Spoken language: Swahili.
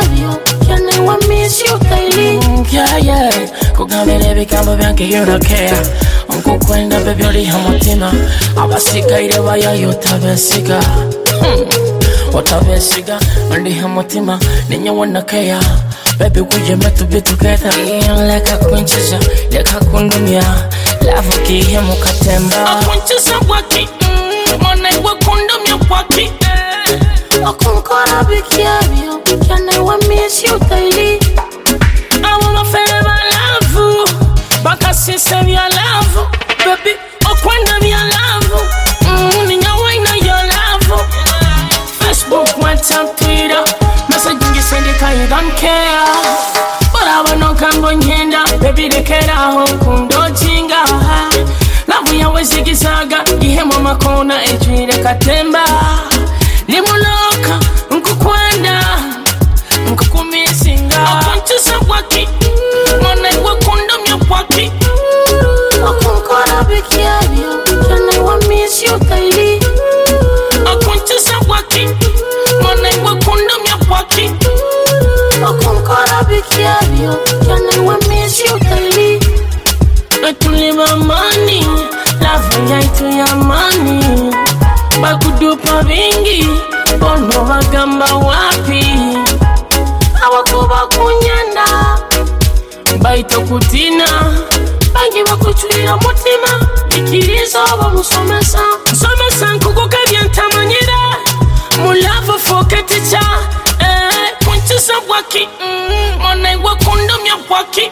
kiabio. Can I miss you daily? Yeah. Kugamele bikambo byanke you don't care. Nkukwenda baby oli hamutima. Abasigaire bayayo tabesiga. Otabesiga oli hamutima. Ninyo wanna care. Baby, we you meant to be together. Like a quinchisa, like a kundumia. Love ki hemu katemba. A quinchisa waki, mwana iwa kundumia waki. Okunkora bikiabio, can I miss you daily? I wanna feel my love, baka sister your love, baby. Okwenda your love, ninya waina your love. Facebook, WhatsApp, Twitter. Messaging send it 'cause you don't care. But I wanna come on yenda, baby de kera ho kundo jinga. Love ya wezigisaga, ihemo makona ejwire katemba. Limuloka, nkukwenda, nkukumisinga. Akonchisa waki, mwana iwe kundomya waki. Okunkora bikiabio, can I miss you daily? Akonchisa waki, mwana iwe kundomya waki. Okunkora bikiabio, can I miss you daily? Tuliva money, love yaitu ya money. Bakudupa vingi, bono bagamba wapi. Awakuba kunyanda, Baito kutina, bangi bakuchulira mutima. Ikirizo bamusomesa, nsomesa nkukuka byantamanyira. Mulava foketicha, kunchisa waki, mwana iwe kundomya waki.